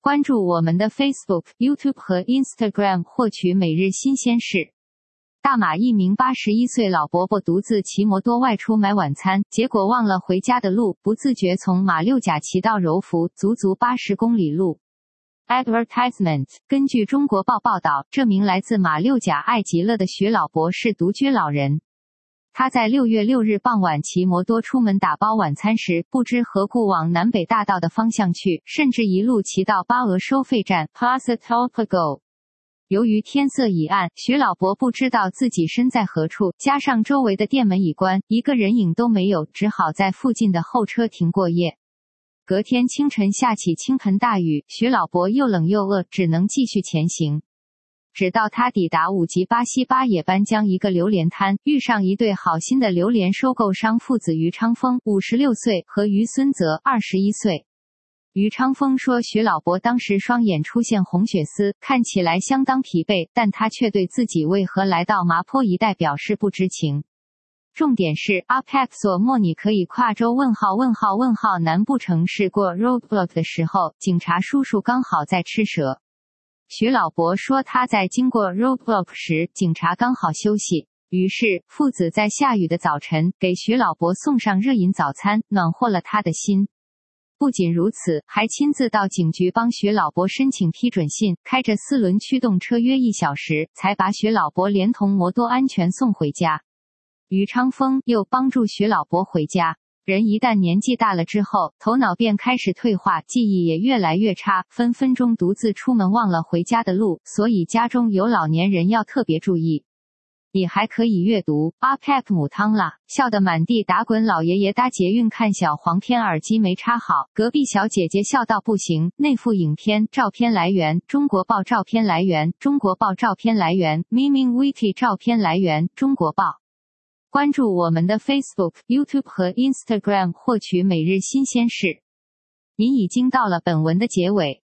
关注我们的 Facebook、YouTube 和 Instagram 获取每日新鲜事。大马一名81岁老伯伯独自骑摩托外出买晚餐，结果忘了回家的路，不自觉从马六甲骑到柔佛，足足80公里路。Advertisement。 根据中国报报道，这名来自马六甲爱极了的徐老伯是独居老人。他在6月6日傍晚骑摩托出门打包晚餐时，不知何故往南北大道的方向去，甚至一路骑到巴俄收费站 Plaza Tolpago。由于天色已暗，徐老伯不知道自己身在何处，加上周围的店门已关，一个人影都没有，只好在附近的候车亭过夜。隔天清晨下起倾盆大雨，徐老伯又冷又饿，只能继续前行。直到他抵达五级巴西巴野斑江一个榴莲摊，遇上一对好心的榴莲收购商父子于昌峰56岁和于孙泽21岁。于昌峰说，徐老伯当时双眼出现红血丝，看起来相当疲惫，但他却对自己为何来到麻坡一带表示不知情。重点是阿佩克索莫尼可以跨州？南部城市过 roadblock 的时候，警察叔叔刚好在吃蛇。徐老伯说，他在经过 roadblock 时，警察刚好休息。于是父子在下雨的早晨给徐老伯送上热饮早餐，暖和了他的心。不仅如此，还亲自到警局帮徐老伯申请批准信，开着4轮驱动车约1小时，才把徐老伯连同摩托安全送回家。于昌峰又帮助徐老伯回家。人一旦年纪大了之后，头脑便开始退化，记忆也越来越差，分分钟独自出门忘了回家的路，所以家中有老年人要特别注意。你还可以阅读阿佩克母汤啦，笑得满地打滚，老爷爷搭捷运看小黄片，耳机没插好，隔壁小姐姐笑到不行。内附影片照片来源中国报，照片来源中国报，照片来源 Miming Wiki， 照片来源中国报。关注我们的 Facebook、YouTube 和 Instagram 获取每日新鲜事。您已经到了本文的结尾，